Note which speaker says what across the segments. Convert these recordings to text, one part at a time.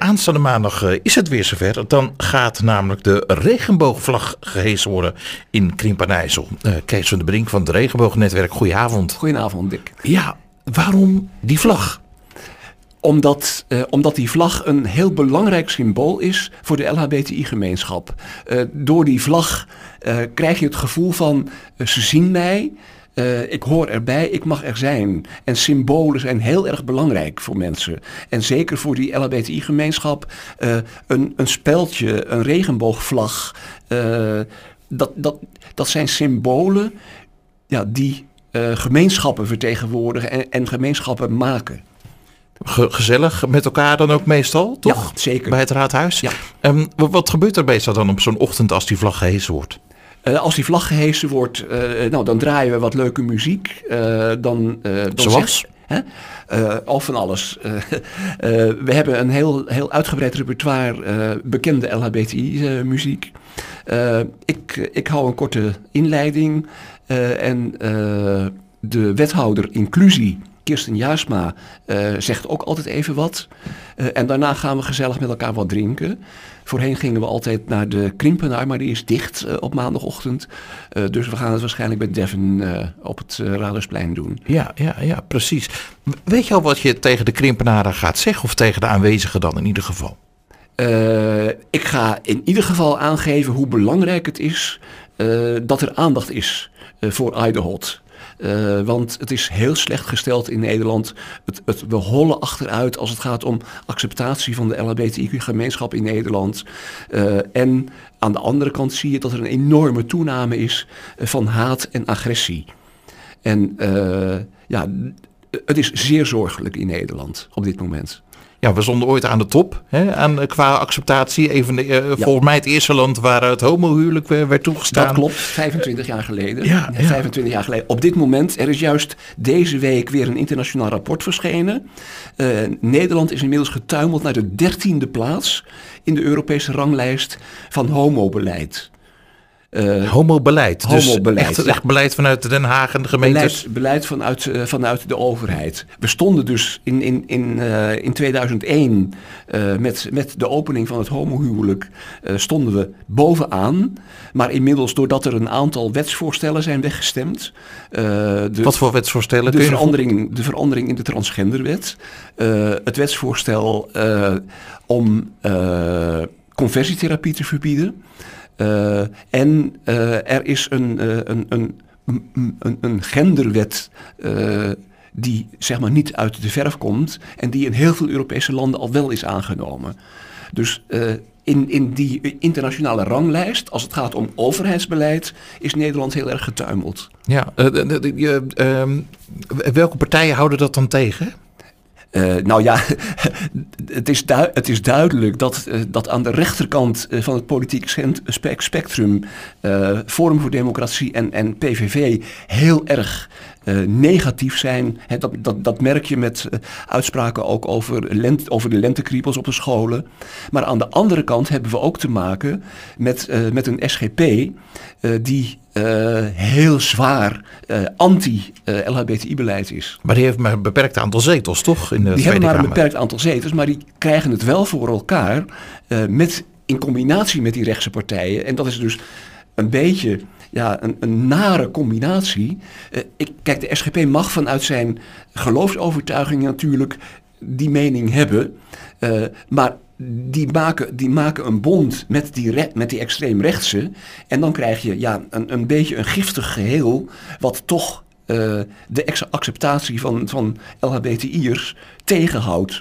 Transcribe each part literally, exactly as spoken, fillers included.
Speaker 1: aanstaande maandag uh, is het weer zover. Dan gaat namelijk de regenboogvlag gehesen worden in Krimpenijssel. Uh, Kees van der Brink van het Regenboognetwerk, goedenavond.
Speaker 2: Goedenavond, Dick.
Speaker 1: Ja, waarom die vlag?
Speaker 2: Omdat, uh, omdat die vlag een heel belangrijk symbool is voor de L H B T I-gemeenschap. Uh, door die vlag uh, krijg je het gevoel van, uh, ze zien mij, uh, ik hoor erbij, ik mag er zijn. En symbolen zijn heel erg belangrijk voor mensen. En zeker voor die L H B T I-gemeenschap, uh, een, een speldje, een regenboogvlag, uh, dat, dat, dat zijn symbolen ja, die uh, gemeenschappen vertegenwoordigen en, en gemeenschappen maken.
Speaker 1: Gezellig met elkaar dan ook meestal, toch?
Speaker 2: Ja, zeker.
Speaker 1: Bij het raadhuis.
Speaker 2: Ja.
Speaker 1: Um, wat gebeurt er meestal dan op zo'n ochtend als die vlag gehesen wordt?
Speaker 2: Uh, als die vlag gehesen wordt, uh, nou, dan draaien we wat leuke muziek. Uh, dan, uh, dan
Speaker 1: Zoals?
Speaker 2: Hè? Uh, al van alles. Uh, uh, we hebben een heel, heel uitgebreid repertoire uh, bekende L H B T I-muziek. Uh, ik, ik hou een korte inleiding. Uh, en uh, de wethouder inclusie, Kirsten Jaersma, uh, zegt ook altijd even wat. Uh, en daarna gaan we gezellig met elkaar wat drinken. Voorheen gingen we altijd naar de Krimpenaar, maar die is dicht uh, op maandagochtend. Uh, dus we gaan het waarschijnlijk bij Devon uh, op het uh, Radersplein doen.
Speaker 1: Ja, ja, ja, precies. Weet je al wat je tegen de Krimpenaren gaat zeggen of tegen de aanwezigen dan in ieder geval?
Speaker 2: Uh, ik ga in ieder geval aangeven hoe belangrijk het is uh, dat er aandacht is uh, voor Idehot. Uh, want het is heel slecht gesteld in Nederland. Het, het, we hollen achteruit als het gaat om acceptatie van de L H B T I-gemeenschap in Nederland. Uh, en aan de andere kant zie je dat er een enorme toename is uh, van haat en agressie. En uh, ja, het is zeer zorgelijk in Nederland op dit moment.
Speaker 1: Ja, we stonden ooit aan de top hè, aan, qua acceptatie. Even de, uh, ja. Volgens mij het eerste land waar het homohuwelijk werd toegestaan.
Speaker 2: Dat klopt, vijfentwintig jaar geleden.
Speaker 1: Ja, ja.
Speaker 2: vijfentwintig jaar geleden. Op dit moment, er is juist deze week weer een internationaal rapport verschenen. Uh, Nederland is inmiddels getuimeld naar de dertiende plaats in de Europese ranglijst van homobeleid.
Speaker 1: Uh, homobeleid.
Speaker 2: Homobeleid.
Speaker 1: Dus echt,
Speaker 2: ja.
Speaker 1: echt beleid vanuit Den Haag en de gemeentes.
Speaker 2: Beleid, beleid vanuit, uh, vanuit de overheid. We stonden dus in, in, in, uh, in tweeduizend één uh, met, met de opening van het homohuwelijk uh, stonden we bovenaan. Maar inmiddels, doordat er een aantal wetsvoorstellen zijn weggestemd. Uh, de,
Speaker 1: Wat voor wetsvoorstellen?
Speaker 2: De verandering, de verandering in de transgenderwet. Uh, het wetsvoorstel uh, om uh, conversietherapie te verbieden. Uh, en uh, er is een, uh, een, een, een, een genderwet uh, die zeg maar niet uit de verf komt en die in heel veel Europese landen al wel is aangenomen. Dus uh, in, in die internationale ranglijst, als het gaat om overheidsbeleid, is Nederland heel erg getuimeld.
Speaker 1: Ja, uh, uh, uh, uh, welke partijen houden dat dan tegen?
Speaker 2: Uh, nou ja, het is, du- het is duidelijk dat, uh, dat aan de rechterkant uh, van het politieke spectrum uh, Forum voor Democratie en, en P V V heel erg uh, negatief zijn. He, dat, dat, dat merk je met uh, uitspraken ook over, lent, over de lentekriebels op de scholen. Maar aan de andere kant hebben we ook te maken met, uh, met een S G P uh, die Uh, heel zwaar uh, anti-L H B T I-beleid is.
Speaker 1: Maar die heeft maar een beperkt aantal zetels, toch? In de
Speaker 2: die
Speaker 1: Tweede
Speaker 2: hebben maar
Speaker 1: Kamer.
Speaker 2: een beperkt aantal zetels, maar die krijgen het wel voor elkaar uh, met, in combinatie met die rechtse partijen. En dat is dus een beetje ja, een, een nare combinatie. Uh, ik, kijk, de S G P mag vanuit zijn geloofsovertuiging natuurlijk die mening hebben, uh, maar Die maken, die maken een bond met die, re- met die extreemrechtse. En dan krijg je ja, een, een beetje een giftig geheel. Wat toch uh, de ex- acceptatie van, van L H B T I'ers tegenhoudt.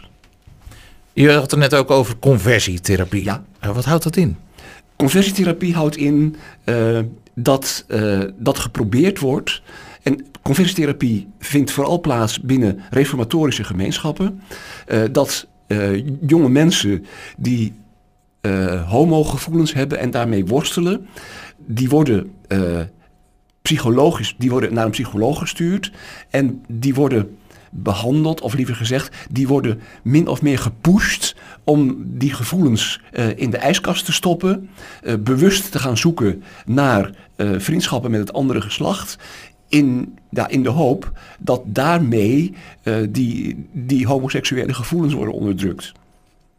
Speaker 1: Je had het net ook over conversietherapie.
Speaker 2: Ja.
Speaker 1: Uh, wat houdt dat in?
Speaker 2: Conversietherapie houdt in uh, dat, uh, dat geprobeerd wordt. En conversietherapie vindt vooral plaats binnen reformatorische gemeenschappen. Uh, dat Uh, jonge mensen die uh, homogevoelens hebben en daarmee worstelen, die worden uh, psychologisch, die worden naar een psycholoog gestuurd en die worden behandeld, of liever gezegd, die worden min of meer gepusht om die gevoelens uh, in de ijskast te stoppen, uh, bewust te gaan zoeken naar uh, vriendschappen met het andere geslacht. In, ja, in de hoop dat daarmee uh, die, die homoseksuele gevoelens worden onderdrukt.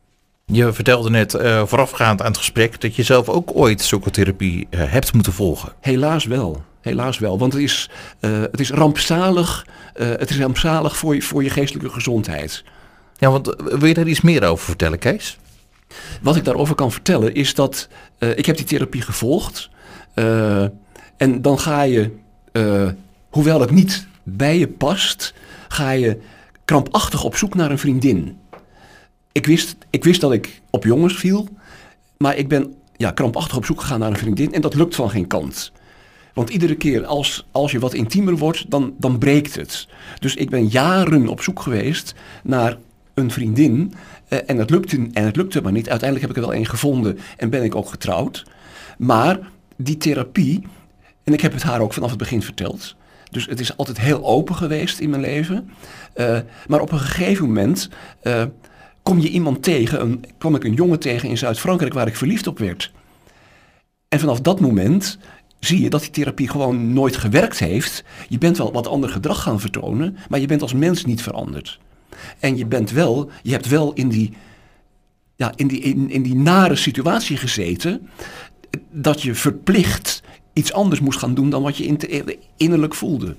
Speaker 1: Je vertelde net uh, voorafgaand aan het gesprek dat je zelf ook ooit zulke therapie uh, hebt moeten volgen.
Speaker 2: Helaas wel. Helaas wel, want het is, uh, het is rampzalig, uh, het is rampzalig voor je, voor je geestelijke gezondheid.
Speaker 1: Ja, want uh, wil je daar iets meer over vertellen, Kees?
Speaker 2: Wat ik daarover kan vertellen is dat uh, ik heb die therapie gevolgd. Uh, en dan ga je, uh, hoewel het niet bij je past, ga je krampachtig op zoek naar een vriendin. Ik wist, ik wist dat ik op jongens viel, maar ik ben ja, krampachtig op zoek gegaan naar een vriendin en dat lukt van geen kant. Want iedere keer als, als je wat intiemer wordt, dan, dan breekt het. Dus ik ben jaren op zoek geweest naar een vriendin uh, en, het lukte, en het lukte maar niet. Uiteindelijk heb ik er wel een gevonden en ben ik ook getrouwd. Maar die therapie, en ik heb het haar ook vanaf het begin verteld. Dus het is altijd heel open geweest in mijn leven. Uh, maar op een gegeven moment uh, kom je iemand tegen, een, kwam ik een jongen tegen in Zuid-Frankrijk waar ik verliefd op werd. En vanaf dat moment zie je dat die therapie gewoon nooit gewerkt heeft. Je bent wel wat ander gedrag gaan vertonen, maar je bent als mens niet veranderd. En je bent wel, je hebt wel in die, ja, in die, in, in die nare situatie gezeten dat je verplicht iets anders moest gaan doen dan wat je in, innerlijk voelde.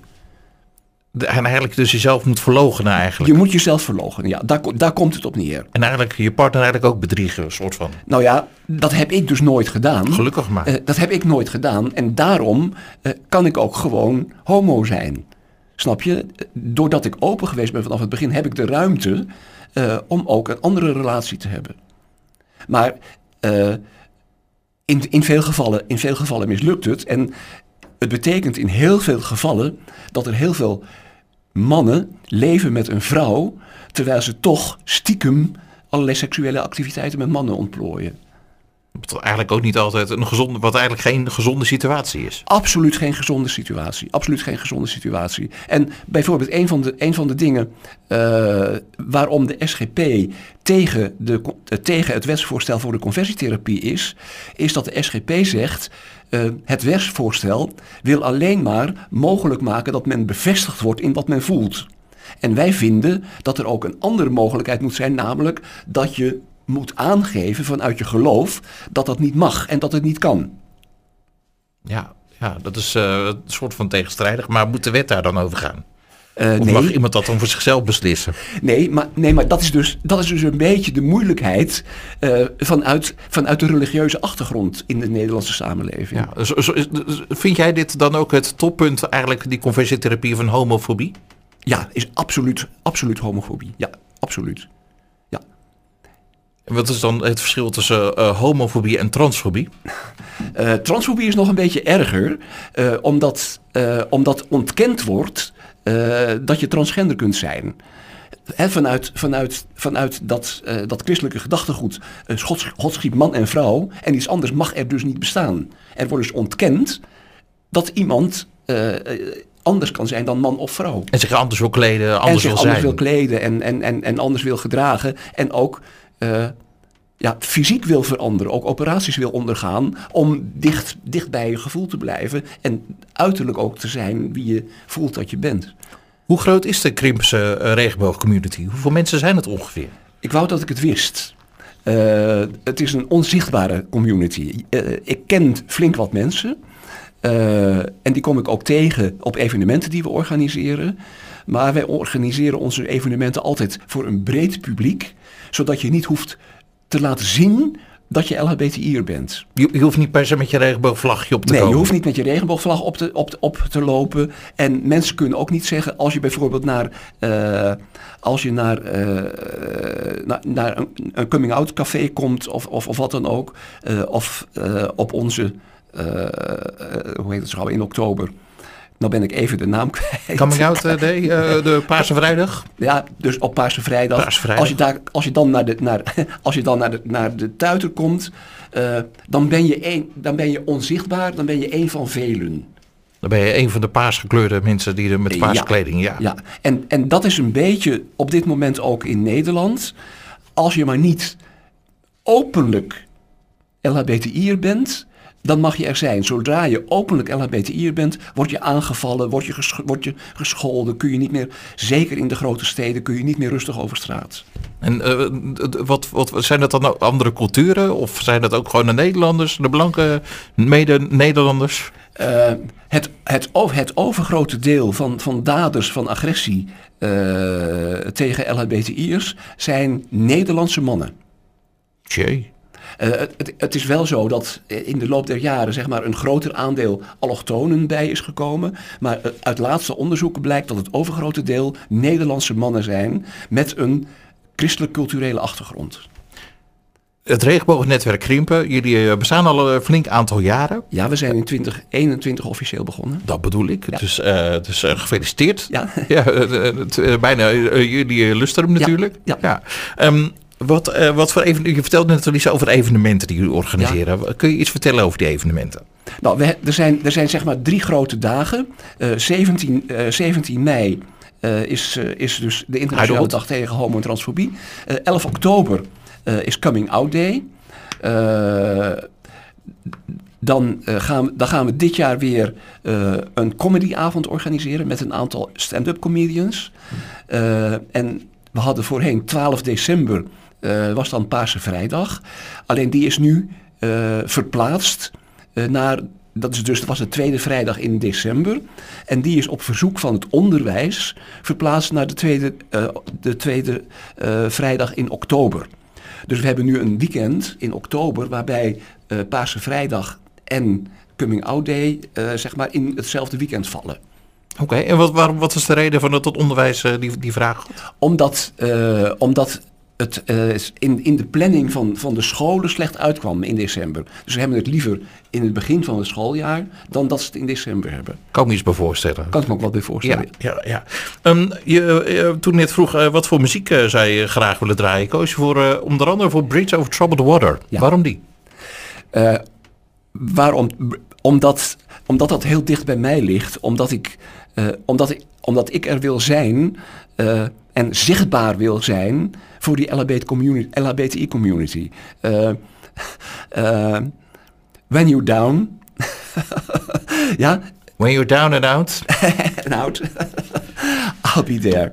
Speaker 1: En eigenlijk dus jezelf moet verloochenen eigenlijk.
Speaker 2: Je moet jezelf verloochenen, ja. Daar, daar komt het op neer.
Speaker 1: En eigenlijk je partner eigenlijk ook bedriegen, een soort van.
Speaker 2: Nou ja, dat heb ik dus nooit gedaan.
Speaker 1: Gelukkig maar.
Speaker 2: Uh, dat heb ik nooit gedaan. En daarom uh, kan ik ook gewoon homo zijn. Snap je? Doordat ik open geweest ben vanaf het begin, heb ik de ruimte uh, om ook een andere relatie te hebben. Maar uh, in, in, veel gevallen, in veel gevallen mislukt het. En het betekent in heel veel gevallen dat er heel veel mannen leven met een vrouw, terwijl ze toch stiekem allerlei seksuele activiteiten met mannen ontplooien.
Speaker 1: Wat eigenlijk ook niet altijd een gezonde, wat eigenlijk geen gezonde situatie is.
Speaker 2: Absoluut geen gezonde situatie. Absoluut geen gezonde situatie. En bijvoorbeeld een van de, een van de dingen uh, waarom de S G P tegen, de, uh, tegen het wetsvoorstel voor de conversietherapie is, is dat de S G P zegt, uh, het wetsvoorstel wil alleen maar mogelijk maken dat men bevestigd wordt in wat men voelt. En wij vinden dat er ook een andere mogelijkheid moet zijn, namelijk dat je moet aangeven vanuit je geloof dat dat niet mag en dat het niet kan.
Speaker 1: Ja, ja dat is uh, een soort van tegenstrijdig, maar moet de wet daar dan over gaan?
Speaker 2: Uh,
Speaker 1: of
Speaker 2: nee.
Speaker 1: mag iemand dat dan voor zichzelf beslissen?
Speaker 2: Nee, maar, nee, maar dat, is dus, dat is dus een beetje de moeilijkheid uh, vanuit, vanuit de religieuze achtergrond in de Nederlandse samenleving.
Speaker 1: Ja, zo, zo, vind jij dit dan ook het toppunt, eigenlijk die conversietherapie van homofobie?
Speaker 2: Ja, is absoluut, absoluut homofobie. Ja, absoluut.
Speaker 1: Wat is dan het verschil tussen uh, homofobie en transfobie?
Speaker 2: Uh, transfobie is nog een beetje erger, uh, omdat, uh, omdat ontkend wordt uh, dat je transgender kunt zijn. He, vanuit, vanuit, vanuit dat, uh, dat christelijke gedachtegoed, uh, God, God schiep man en vrouw en iets anders mag er dus niet bestaan. Er wordt dus ontkend dat iemand uh, anders kan zijn dan man of vrouw.
Speaker 1: En zich anders wil kleden, anders
Speaker 2: en zich
Speaker 1: wil
Speaker 2: anders
Speaker 1: zijn.
Speaker 2: wil kleden en, en, en, en anders wil gedragen en ook Uh, ja, fysiek wil veranderen, ook operaties wil ondergaan om dicht, dicht bij je gevoel te blijven en uiterlijk ook te zijn wie je voelt dat je bent.
Speaker 1: Hoe groot is de Krimpse uh, regenboogcommunity? Hoeveel mensen zijn het ongeveer?
Speaker 2: Ik wou dat ik het wist. Uh, het is een onzichtbare community. Uh, ik ken flink wat mensen uh, en die kom ik ook tegen op evenementen die we organiseren. Maar wij organiseren onze evenementen altijd voor een breed publiek, zodat je niet hoeft te laten zien dat je L H B T I'er bent.
Speaker 1: Je, je hoeft niet per se met je regenboogvlagje op te
Speaker 2: nee,
Speaker 1: komen.
Speaker 2: Nee, je hoeft niet met je regenboogvlag op te, op, op te lopen. En mensen kunnen ook niet zeggen, als je bijvoorbeeld naar, uh, als je naar, uh, naar, naar een, een coming-out café komt of, of, of wat dan ook. Uh, of uh, op onze, uh, uh, hoe heet het zo, in oktober. Nou ben ik even de naam kwijt.
Speaker 1: Coming Out Day, uh, de Paarse Vrijdag?
Speaker 2: Ja, dus op Paarse Vrijdag.
Speaker 1: Paarse Vrijdag.
Speaker 2: Als je, daar, als je dan naar de, naar, als je dan naar de, naar de tuiter komt, uh, dan, ben je een, dan ben je onzichtbaar, dan ben je een van velen.
Speaker 1: Dan ben je een van de paars gekleurde mensen die er met paarse
Speaker 2: ja,
Speaker 1: kleding, ja.
Speaker 2: ja. En, en dat is een beetje op dit moment ook in Nederland. Als je maar niet openlijk L H B T I'er bent, dan mag je er zijn. Zodra je openlijk L H B T I'er bent, word je aangevallen, word je, ges- word je gescholden, kun je niet meer, zeker in de grote steden, kun je niet meer rustig over straat.
Speaker 1: En uh, wat, wat zijn dat dan ook andere culturen? Of zijn dat ook gewoon de Nederlanders, de blanke mede-Nederlanders?
Speaker 2: Uh, het, het, het overgrote deel van, van daders van agressie uh, tegen L H B T I'ers zijn Nederlandse mannen.
Speaker 1: Tjee.
Speaker 2: Uh, het, het is wel zo dat in de loop der jaren zeg maar, een groter aandeel allochtonen bij is gekomen. Maar uit laatste onderzoeken blijkt dat het overgrote deel Nederlandse mannen zijn met een christelijk-culturele achtergrond.
Speaker 1: Het regenboognetwerk Krimpen, jullie bestaan al een flink aantal jaren.
Speaker 2: Ja, we zijn in twintig eenentwintig officieel begonnen.
Speaker 1: Dat bedoel ik. Ja. Dus, uh, dus uh, gefeliciteerd.
Speaker 2: Ja.
Speaker 1: ja het, uh, bijna uh, jullie lusten hem natuurlijk.
Speaker 2: Ja. ja.
Speaker 1: ja. Um, wat, uh, wat voor even, je vertelde net al iets over evenementen die jullie organiseren. Ja. Kun je iets vertellen over die evenementen?
Speaker 2: Nou, we, er zijn, er zijn zeg maar drie grote dagen. Uh, zeventien, uh, zeventien mei uh, is, uh, is dus de internationale dag tegen homo- en transfobie. Uh, elf oktober uh, is Coming Out Day. Uh, dan, uh, gaan we, dan gaan we dit jaar weer uh, een comedyavond organiseren met een aantal stand-up comedians. Uh, en we hadden voorheen twaalf december, uh, was dan Paarse Vrijdag. Alleen die is nu uh, verplaatst uh, naar, dat is dus, dat was de tweede vrijdag in december. En die is op verzoek van het onderwijs verplaatst naar de tweede, uh, de tweede uh, vrijdag in oktober. Dus we hebben nu een weekend in oktober waarbij uh, Paarse Vrijdag en Coming Out Day uh, zeg maar in hetzelfde weekend vallen.
Speaker 1: Oké, okay, en wat, waarom, wat is de reden van dat het onderwijs uh, die, die vraag had?
Speaker 2: Omdat, uh, omdat het uh, in, in de planning van, van de scholen slecht uitkwam in december. Dus we hebben het liever in het begin van het schooljaar dan dat ze het in december hebben.
Speaker 1: Kan me iets bij voorstellen.
Speaker 2: Kan ik me ook wat bij voorstellen.
Speaker 1: Ja, ja, ja. Um, je, uh, toen net vroeg uh, wat voor muziek uh, zou je graag willen draaien, koos je voor, uh, onder andere voor Bridge Over Troubled Water. Ja. Waarom die?
Speaker 2: Uh, waarom? Omdat, omdat dat heel dicht bij mij ligt. Omdat ik, uh, omdat ik, omdat ik er wil zijn uh, en zichtbaar wil zijn voor die L H B T community, L H B T I community. Uh, uh, when you're down. ja.
Speaker 1: When you're down and out.
Speaker 2: and out. I'll be there.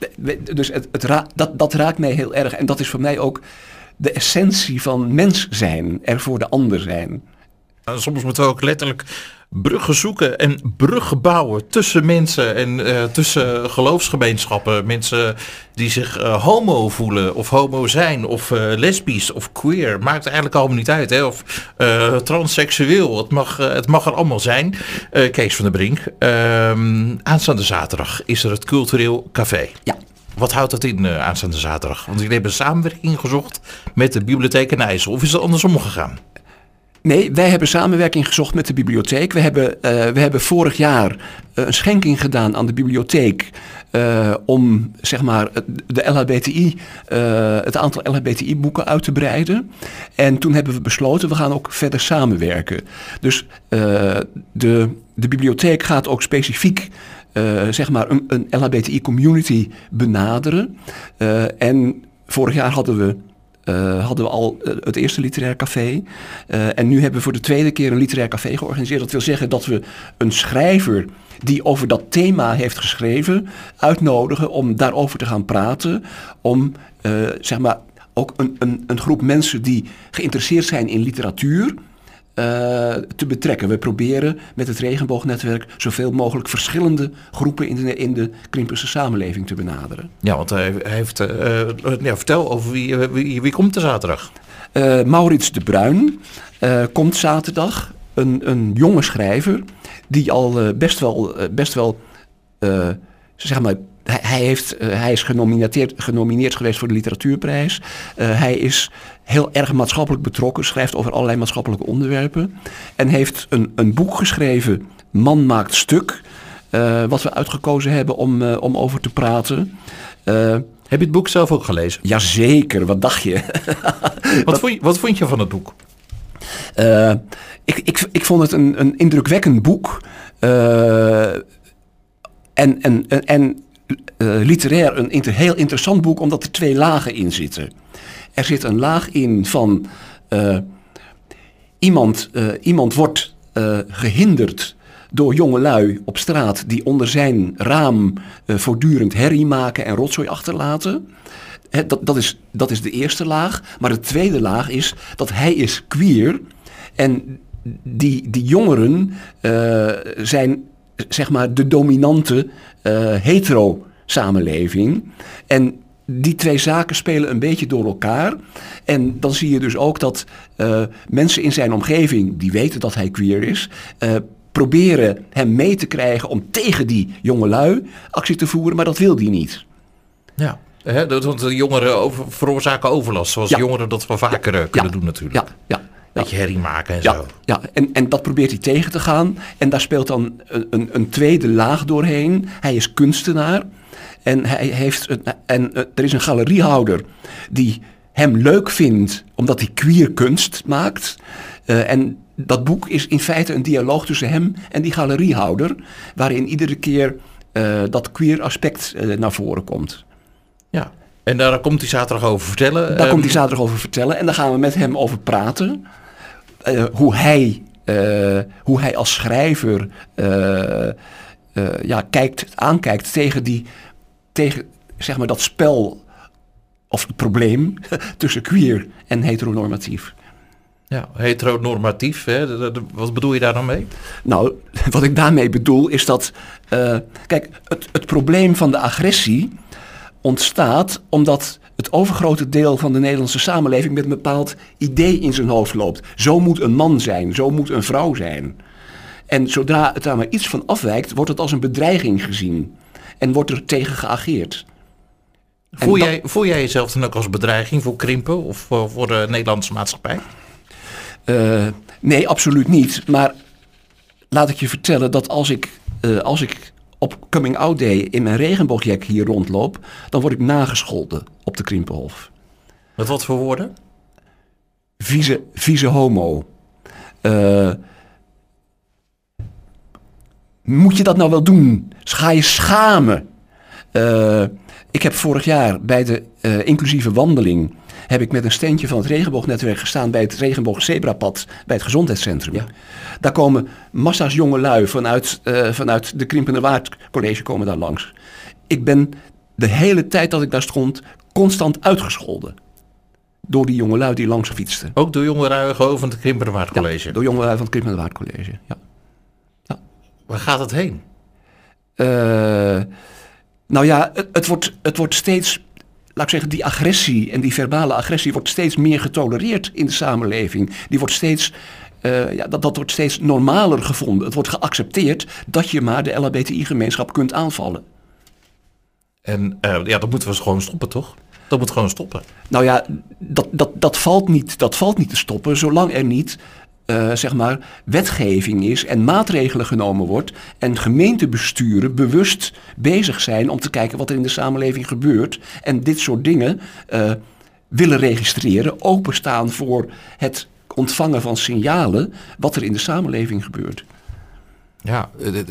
Speaker 2: Dus het, het ra- dat, dat raakt mij heel erg. En dat is voor mij ook de essentie van mens zijn. Er voor de ander zijn.
Speaker 1: Soms moeten we ook letterlijk bruggen zoeken en bruggen bouwen tussen mensen en uh, tussen geloofsgemeenschappen. Mensen die zich uh, homo voelen of homo zijn of uh, lesbisch of queer. Maakt eigenlijk allemaal niet uit. Hè? Of uh, transseksueel. Het mag, uh, het mag er allemaal zijn. Uh, Kees van der Brink. Uh, aanstaande zaterdag is er het Cultureel Café.
Speaker 2: Ja.
Speaker 1: Wat houdt dat in uh, aanstaande zaterdag? Want jullie hebben samenwerking gezocht met de Bibliotheek in IJssel. Of is het andersom gegaan?
Speaker 2: Nee, wij hebben samenwerking gezocht met de bibliotheek. We hebben, uh, we hebben vorig jaar uh, een schenking gedaan aan de bibliotheek uh, om zeg maar, de L H B T I, uh, het aantal L H B T I-boeken uit te breiden. En toen hebben we besloten, we gaan ook verder samenwerken. Dus uh, de, de bibliotheek gaat ook specifiek uh, zeg maar een, een L H B T I-community benaderen. Uh, en vorig jaar hadden we Uh, hadden we al uh, het eerste literair café. Uh, en nu hebben we voor de tweede keer een literair café georganiseerd. Dat wil zeggen dat we een schrijver die over dat thema heeft geschreven uitnodigen om daarover te gaan praten. Om uh, zeg maar ook een, een, een groep mensen die geïnteresseerd zijn in literatuur Uh, te betrekken. We proberen met het Regenboognetwerk zoveel mogelijk verschillende groepen in de, in de Krimpense samenleving te benaderen.
Speaker 1: Ja, want hij heeft... Uh, ja, vertel over wie, wie, wie komt er zaterdag?
Speaker 2: Uh, Maurits de Bruin uh, komt zaterdag. Een, een jonge schrijver die al uh, best wel... Uh, best wel uh, zeg maar, hij, hij, heeft, uh, hij is genomineerd, genomineerd geweest voor de literatuurprijs. Uh, hij is heel erg maatschappelijk betrokken, schrijft over allerlei maatschappelijke onderwerpen. En heeft een, een boek geschreven, Man maakt stuk, uh, wat we uitgekozen hebben om, uh, om over te praten. Uh,
Speaker 1: Heb je het boek zelf ook gelezen?
Speaker 2: Jazeker, wat dacht je?
Speaker 1: wat, wat, vond je wat vond je van het boek?
Speaker 2: Uh, ik, ik, ik vond het een, een indrukwekkend boek. Uh, en en, en uh, literair een inter, heel interessant boek, omdat er twee lagen in zitten. Er zit een laag in van... Uh, iemand, uh, iemand wordt uh, gehinderd door jongelui op straat die onder zijn raam uh, voortdurend herrie maken en rotzooi achterlaten. He, dat, dat, is, dat is de eerste laag. Maar de tweede laag is dat hij is queer. En die, die jongeren uh, zijn zeg maar de dominante uh, hetero-samenleving. En die twee zaken spelen een beetje door elkaar. En dan zie je dus ook dat uh, mensen in zijn omgeving, die weten dat hij queer is, uh, proberen hem mee te krijgen om tegen die jongelui actie te voeren, maar dat wil hij niet.
Speaker 1: Ja, hè, want de jongeren over, veroorzaken overlast, zoals ja. jongeren dat wel vaker ja. kunnen
Speaker 2: ja.
Speaker 1: doen natuurlijk.
Speaker 2: Ja, ja.
Speaker 1: Beetje herrie maken en
Speaker 2: ja,
Speaker 1: zo.
Speaker 2: Ja, en, en dat probeert hij tegen te gaan. En daar speelt dan een, een, een tweede laag doorheen. Hij is kunstenaar. En, hij heeft een, en er is een galeriehouder die hem leuk vindt omdat hij queer kunst maakt. Uh, en dat boek is in feite een dialoog tussen hem en die galeriehouder, waarin iedere keer uh, dat queer aspect uh, naar voren komt.
Speaker 1: Ja, en daar komt hij zaterdag over vertellen.
Speaker 2: Daar
Speaker 1: um...
Speaker 2: komt hij zaterdag over vertellen en daar gaan we met hem over praten. Uh, hoe, hij, uh, hoe hij als schrijver uh, uh, ja, kijkt, aankijkt tegen, die, tegen zeg maar dat spel of het probleem tussen queer en heteronormatief.
Speaker 1: Ja, heteronormatief, hè? Wat bedoel je daar dan mee?
Speaker 2: Nou, wat ik daarmee bedoel is dat, uh, kijk, het, het probleem van de agressie ontstaat omdat het overgrote deel van de Nederlandse samenleving met een bepaald idee in zijn hoofd loopt. Zo moet een man zijn, zo moet een vrouw zijn. En zodra het daar maar iets van afwijkt, wordt het als een bedreiging gezien. En wordt er tegen geageerd.
Speaker 1: Voel jij, dat... voel jij jezelf dan ook als bedreiging voor Krimpen of voor, voor de Nederlandse maatschappij?
Speaker 2: Uh, nee, absoluut niet. Maar laat ik je vertellen dat als ik, uh, als ik op Coming Out Day in mijn regenboogjack hier rondloop, dan word ik nagescholden op de Krimpenhof.
Speaker 1: Met wat voor woorden?
Speaker 2: Vieze, vieze homo. Uh, moet je dat nou wel doen? Ga je schamen? Uh, ik heb vorig jaar bij de uh, inclusieve wandeling heb ik met een standje van het regenboognetwerk gestaan bij het regenboogzebrapad bij het gezondheidscentrum. Ja. Daar komen massa's jongelui vanuit, uh, vanuit de Krimpenerwaard College komen daar langs. Ik ben de hele tijd dat ik daar stond constant uitgescholden. Door die jongelui die langs fietsten.
Speaker 1: Ook door jongelui gewoon van het Krimpenerwaard College?
Speaker 2: Ja, door jongelui van het Krimpenerwaard College, ja. ja.
Speaker 1: Waar gaat het heen?
Speaker 2: Uh, nou ja, het, het, wordt, het wordt steeds... Laat ik zeggen, die agressie en die verbale agressie wordt steeds meer getolereerd in de samenleving. Die wordt steeds, uh, ja, dat, dat wordt steeds normaler gevonden. Het wordt geaccepteerd dat je maar de L H B T I-gemeenschap kunt aanvallen.
Speaker 1: En uh, ja, dat moeten we gewoon stoppen, toch? Dat moet gewoon stoppen.
Speaker 2: Nou ja, dat, dat, dat, valt niet, dat valt niet te stoppen zolang er niet uh, zeg maar, wetgeving is en maatregelen genomen wordt en gemeentebesturen bewust bezig zijn om te kijken wat er in de samenleving gebeurt en dit soort dingen uh, willen registreren, openstaan voor het ontvangen van signalen wat er in de samenleving gebeurt.
Speaker 1: Ja,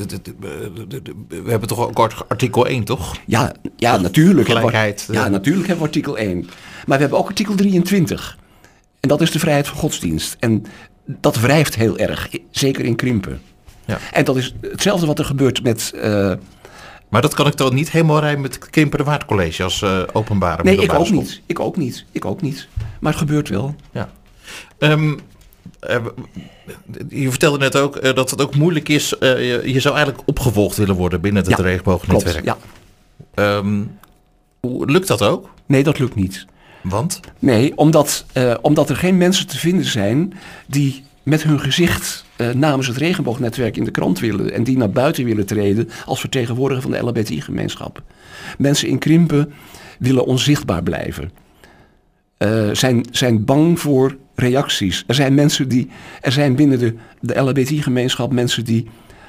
Speaker 1: we hebben toch ook artikel één, toch?
Speaker 2: Ja, ja natuurlijk.
Speaker 1: Gelijkheid.
Speaker 2: We, ja, natuurlijk hebben we artikel één. Maar we hebben ook artikel drieëntwintig. En dat is de vrijheid van godsdienst. En dat wrijft heel erg, zeker in Krimpen. Ja. En dat is hetzelfde wat er gebeurt met... Uh,
Speaker 1: maar dat kan ik toch niet helemaal rijmen met het Krimpenerwaard College als uh, openbare
Speaker 2: nee, ik ook
Speaker 1: school?
Speaker 2: niet. Ik ook niet. Ik ook niet. Maar het gebeurt wel.
Speaker 1: Ja. Um, uh, je vertelde net ook uh, dat het ook moeilijk is. Uh, je, je zou eigenlijk opgevolgd willen worden binnen het ja, regenboognetwerk.
Speaker 2: Ja.
Speaker 1: Um, lukt dat ook?
Speaker 2: Nee, dat lukt niet.
Speaker 1: Want?
Speaker 2: Nee, omdat, uh, omdat er geen mensen te vinden zijn die met hun gezicht uh, namens het regenboognetwerk in de krant willen en die naar buiten willen treden als vertegenwoordiger van de L H B T I-gemeenschap. Mensen in Krimpen willen onzichtbaar blijven. Uh, zijn, zijn bang voor reacties. Er zijn mensen die, er zijn binnen de, de L H B T I-gemeenschap mensen die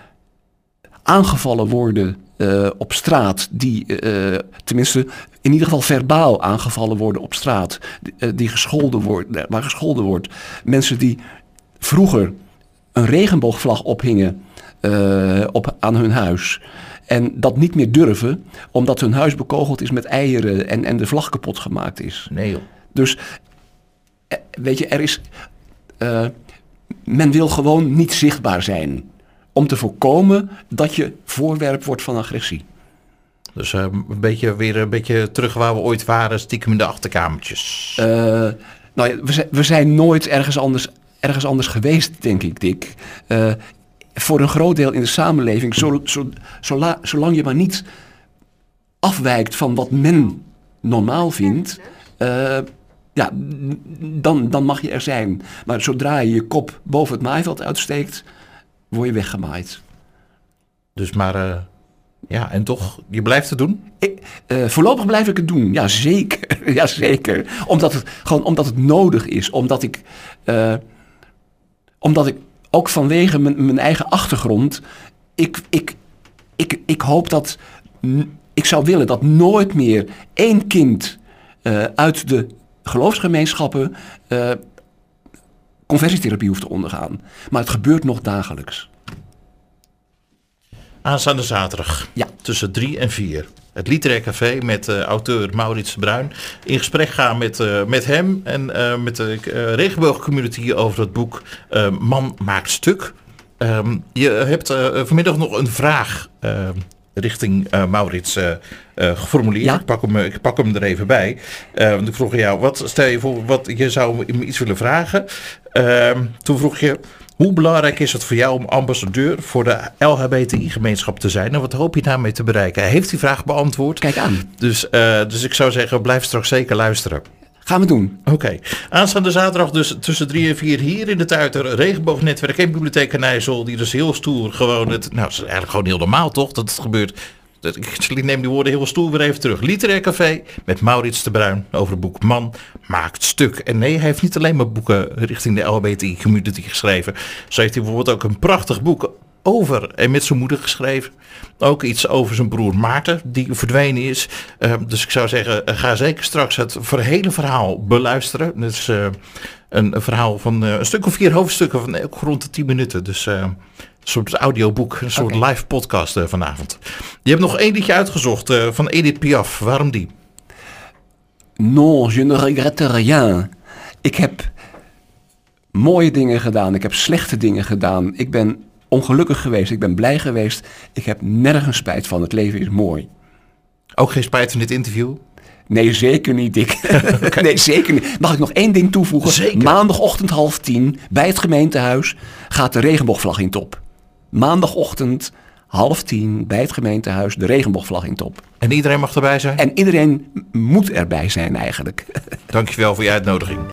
Speaker 2: aangevallen worden uh, op straat, die uh, tenminste in ieder geval verbaal aangevallen worden op straat, die, uh, die gescholden worden, waar gescholden wordt. Mensen die vroeger een regenboogvlag ophingen uh, op, aan hun huis en dat niet meer durven, omdat hun huis bekogeld is met eieren en, en de vlag kapot gemaakt is.
Speaker 1: Nee joh.
Speaker 2: Dus weet je, er is uh, men wil gewoon niet zichtbaar zijn. Om te voorkomen dat je voorwerp wordt van agressie.
Speaker 1: Dus uh, een beetje, weer een beetje terug waar we ooit waren, stiekem in de achterkamertjes.
Speaker 2: Uh, nou ja, we, zijn, we zijn nooit ergens anders, ergens anders geweest, denk ik, Dick. Uh, voor een groot deel in de samenleving, zo, zo, zola, zolang je maar niet afwijkt van wat men normaal vindt, uh, ja, dan, dan mag je er zijn. Maar zodra je je kop boven het maaiveld uitsteekt, word je weggemaaid.
Speaker 1: Dus maar, uh, ja, en toch, je blijft het doen?
Speaker 2: Ik, uh, voorlopig blijf ik het doen, ja zeker. ja, zeker. Omdat het, gewoon omdat het nodig is. Omdat ik, uh, omdat ik ook vanwege mijn, mijn eigen achtergrond, ik, ik, ik, ik hoop dat, ik zou willen dat nooit meer één kind uh, uit de geloofsgemeenschappen uh, conversietherapie hoeft te ondergaan. Maar het gebeurt nog dagelijks.
Speaker 1: Aanstaande zaterdag,
Speaker 2: ja.
Speaker 1: tussen drie en vier. Het Literair Café met uh, auteur Maurits de Bruin. In gesprek gaan met, uh, met hem en uh, met de uh, regenboogcommunity over het boek uh, Man maakt stuk. Um, je hebt uh, vanmiddag nog een vraag uh, richting uh, Maurits uh, uh, geformuleerd. Ja? Ik, pak hem, ik pak hem er even bij. Uh, want ik vroeg jou, wat, stel je voor, wat je zou hem iets willen vragen. Uh, toen vroeg je, hoe belangrijk is het voor jou om ambassadeur voor de L H B T I-gemeenschap te zijn? En wat hoop je daarmee te bereiken? Hij heeft die vraag beantwoord.
Speaker 2: Kijk aan.
Speaker 1: Dus, uh, dus ik zou zeggen, blijf straks zeker luisteren.
Speaker 2: Gaan we doen.
Speaker 1: Oké. Okay. Aanstaande zaterdag dus tussen drie en vier hier in de Tuiter. Regenboognetwerk en Bibliotheek in IJssel. Die dus heel stoer gewoon het... Nou, het is eigenlijk gewoon heel normaal toch dat het gebeurt. Ik neem die woorden heel stoer weer even terug. Literair Café met Maurits de Bruin over het boek Man maakt stuk. En nee, hij heeft niet alleen maar boeken richting de L H B T I-community geschreven. Zo heeft hij bijvoorbeeld ook een prachtig boek over en met zijn moeder geschreven. Ook iets over zijn broer Maarten, die verdwenen is. Uh, dus ik zou zeggen, uh, ga zeker straks het hele verhaal beluisteren. Het is uh, een, een verhaal van uh, een stuk of vier hoofdstukken van ook rond de tien minuten. Dus... Uh, Een soort audioboek, een soort okay. live podcast uh, vanavond. Je hebt nog één liedje uitgezocht uh, van Edith Piaf. Waarom die?
Speaker 2: Non, je ne regrette rien. Ik heb mooie dingen gedaan. Ik heb slechte dingen gedaan. Ik ben ongelukkig geweest. Ik ben blij geweest. Ik heb nergens spijt van. Het leven is mooi.
Speaker 1: Ook geen spijt van dit interview?
Speaker 2: Nee, zeker niet, Dick. Okay. Nee, zeker niet. Mag ik nog één ding toevoegen?
Speaker 1: Zeker.
Speaker 2: Maandagochtend half tien bij het gemeentehuis gaat de regenboogvlag in top. Maandagochtend, half tien, bij het gemeentehuis, de regenboogvlag in top.
Speaker 1: En iedereen mag erbij zijn?
Speaker 2: En iedereen moet erbij zijn eigenlijk.
Speaker 1: Dankjewel voor je uitnodiging.